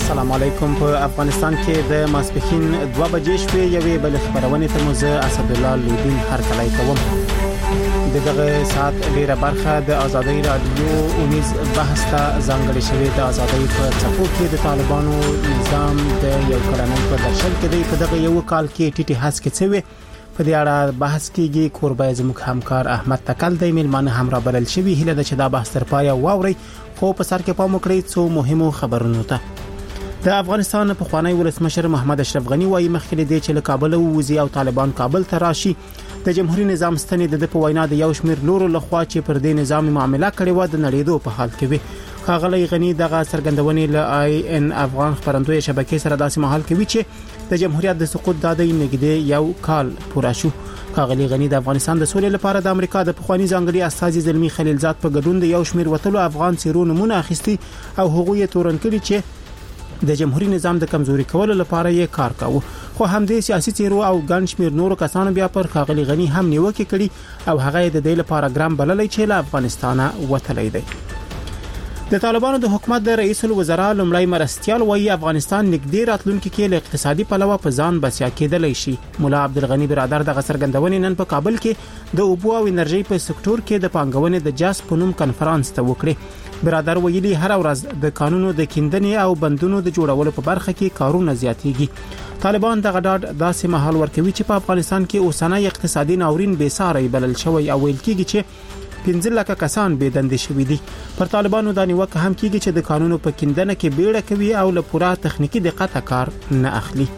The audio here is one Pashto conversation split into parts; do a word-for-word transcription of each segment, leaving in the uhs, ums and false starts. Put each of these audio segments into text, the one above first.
السلام علیکم. په افغانستان کې د ماسپښین دوه بجې شوې یوې بل خبرونه ته موزه اسد الله لودین هر کله کوم. دغه سات ډیره برخه د ازادي رادیو اومیز بحث ته ځانګړې شوې د ازادي په څپو کې د طالبانو نظام د یو کلنۍ په درشل کې د دغه یو کال کې ټیټي هڅې کوي. په دې اړه بحث کېږي. کوربه زموږ همکار احمد تکل د میلمانه هم را بلل شوی. هله د چې دا بحث تر پایه واوري خو په سر کې پام وکړئ څو مهمو خبرونو ته. د افغانستان په خوانی ولسمشر محمد اشرف غنی وايي مخکې د چې له کابل ووزي او طالبان کابل ته راشي د جمهوریت نظام ستنې د په وینا د یو شمیر لورو لخوا چې پر دې نظام معاملې کړي و د نړیدو په حال کې وي. خاغلی غنی دغه څرګندونې له آی ان افغان خبرندوی شبکې سره داسې مهال کوي چې د جمهوریت د سقوط د نږدې یو کال پوره شو. خاغلی غنی د افغانستان د سولې لپاره د امریکا د پخوانی ځانګړي استاذ زلمی خلیلزاد په ګډون د یو شمیر وټلو افغان سیرونو مون اخیستي او هغوی تورن کړي چې د جمهوریت نظام د کمزوري کولو لپاره یې کار کاوه. خو همدې سیاسي تیرو او ګڼ شمیر نورو کسانو بیا پر خاغلی غنی هم نیوکه کړي او هغه د دې لپاره ګرام بللای چې له افغانستانه وتلی دی. د طالبانو د حکومت د رئیس الوزرا لومړی مرستيال وایي افغانستان نږدې راتلونکي کې له اقتصادي پلوه په ځان بسیا کېدلی شي. مولا عبدالغنی برادر د څرګندونې نن په کابل کې د اوبو او انرژي په سکتور کې د پانګونې د جاس په نوم کنفرانس ته وکړي. برادر ویلي هر ورځ د قانونو د کیندنې او بندونو د جوړولو په برخه کې کارونه زیاتېږي. طالبان دغه ډاډ داسې مهال ورکوي چې په افغانستان کې اوسنۍ اقتصادي ناورین بې ساري بلل شوی او ویل کېږي چې پنځه لکه کسان بې دندې شوي دي. پر طالبانو د نیوکه هم کېږي چې د قانونو په کیندنه کې بیړه کوي او له پوره تخنیکی دقت کار نه اخلي.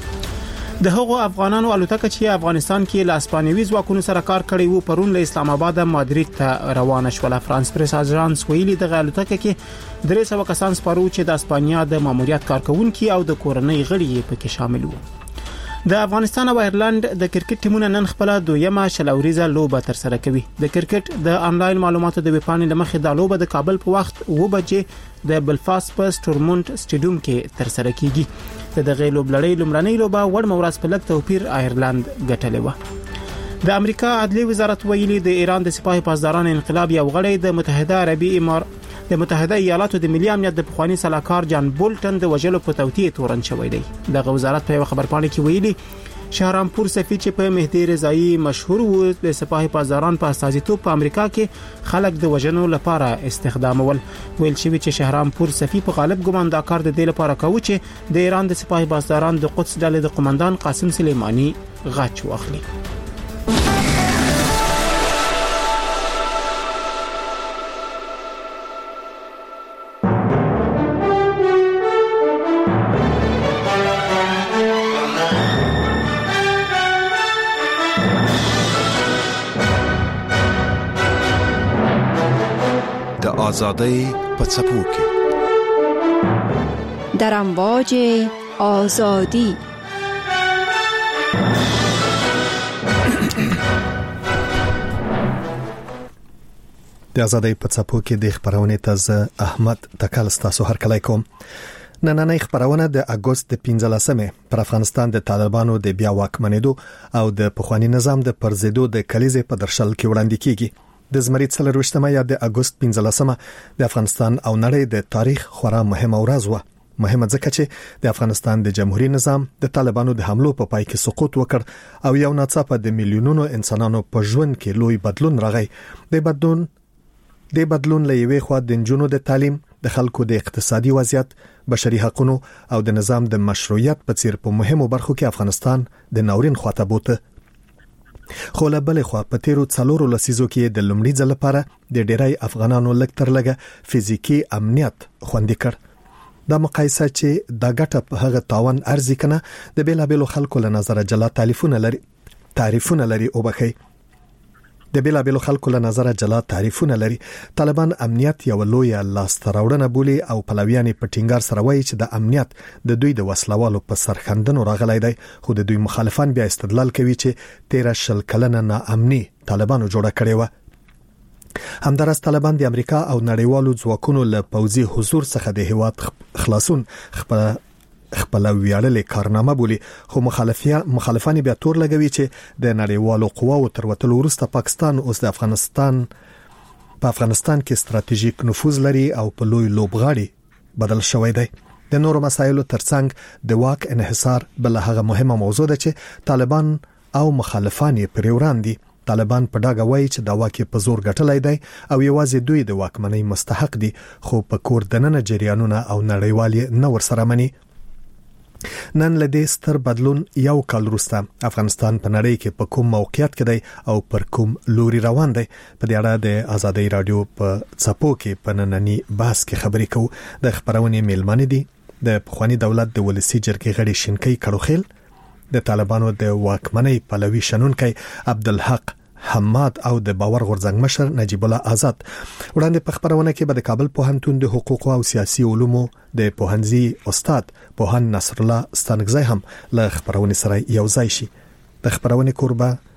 د هغو افغانانو الوتکه چې افغانستان کې له اسپانوي ځواکونو سره کار کړی وو پرون له اسلام آباد مادرید ته روانه شول. فرانس پریس اژانس ویلي د الوتکه کې درې سوه کسان سپارو چې د اسپانیا د ماموریت کارکونکو او د کورنۍ غړي پکې شامل وو. د افغانستان او ایرلند د کرکټ ټیمونه نن خپل دویمه شلوریزه لوبه تر سره کوي. د کرکټ د انلاین معلوماتو د ویبپاڼې لمخې د لوبه د کابل په وخت و بجې د بلفاست په سټورمونت سټیډیوم کې تر سره کیږي. د دغه لوبلړۍ لومړنۍ لوبه وړ مورس په لک توپیر ایرلند ګټلې و. د امریکا عدلي وزارت ویلي د ایران د سپاه پاسداران انقلاب یو غړی د متحده عربي امارات د متحده ایالاتو د ملي امنیت د پخوانی سلاکار جان بولټن د وجلو په توطئه تورن شوی دی. دغه وزارت په خبرپاڼه کې ویلي شهرامپور سفیر چې په مهدی رضایی مشهور و د سپاه پاسداران په استازیتوب په امریکا کې خلک د وجنو لپاره استخدامول. ویل شوی چې شهرامپور سفیر په غالب ګمان دا کار د دې لپاره کوي چې د ایران د سپاه پاسداران د قدس ډلې د قومندان قاسم سلیمانی غچ واخلي. آزادی په څپو کې در امواج آزادی د آزادی په څپو کې د خبرونه ته احمد تکل ستاسو هر کله کوم. نننۍ خبرونه د اگست د پنځلسمې پر افغانستان د طالبانو د بیا واکمنېدو او د پخوانی نظام د پرزیدو د کلیزې په درشل کې وړاندې کیږي. د زمری څلرويشتمه یا د اگست پنځلسمه د افغانستان او نړۍ د تاریخ خورا مهمه ورځ و. مهمه ځکه چې د افغانستان د جمهوریت نظام د طالبانو د حملو په پای کې سقوط وکړ او یو ناڅاپه د میلیونونو انسانانو په ژوند کې لوی بدلون راغی. د بدلون د بدلون لوي خو د جنونو د تعلیم، د خلکو د اقتصادي وضعیت، بشري حقوقو او د نظام د مشروعیت په څیر په مهمو برخو کې افغانستان د ناورین خواته بوته. خو له بلې خوا په تیرو څلورو لسیزو کې د لومړي ځل لپاره د ډیری افغانانو لږ تر لږه فزیکی امنیت خوندي کړ. دا مقایسه چې دا ګټه په هغه تاوان ارزي کنه د بیلابیلو خلکو له نظر جلا تعریفونه لري تعریفونه لري او بخي د بیلابیلو خلکو له نظر جلا تعریفونه لري. طالبان امنیت یو لوی لاستراوړنه بولي او پلویان په ټینګار سره وایي چې د امنیت د دوی د وسلوالو په سرخندنو راغلی دی. خو د دوی مخالفان بیا استدلال کوي چې تیر شل کلنه ناامني طالبانو جوړه کړې و. همدارس طالبان د امریکا او نړیوالو ځواکونو له پوځي حضور څخه د هیواد خلاصون خپل خپل ویاړلې کارنامه بولي. خو مخالفیا مخالفان بیا تور لګوي چې د نړیوالو قواو تر وتلو وروسته پاکستان اوس د افغانستان په افغانستان کې ستراتیژیک نفوذ لري او په لوی لوبغاړي بدل شوی دی. د نورو مسایلو ترڅنګ د واک انحصار بل هغه مهمه موضوع ده چې طالبان او مخالفان یې پر وړاندې. طالبان په ډاګه وایي چې دا واک په زور ګټلای دی او یوازې دوی د واکمنۍ مستحق دي، خو په کور دننه جریانونه او نړیوال نه ورسره مني. نن لدې ستر بدلون یو کال وروسته افغانستان په نړۍ کې په کوم موقعیت کې دی او پر کوم لوري روان دی. په دې اړه د آزادۍ رادیو په څپو کې په نننی بحث کې خبرې کوو. د خبرونې میلمانه دي د پخوانی دولت د ولسی جرګې غړي شینکۍ کړوخیل، د طالبانو د واکمنۍ پلوي شنونکي عبدالحق حماد او د باور غورځنګ مشر نجیب الله آزاد. وړاندې په خبرونه کې به د کابل پوهنتون د حقوق او سیاسي علومو د پوهنځي استاد پوهن نصر الله ستانګزی هم له خبرونه سره یو ځای شي. د خبرونه کوربه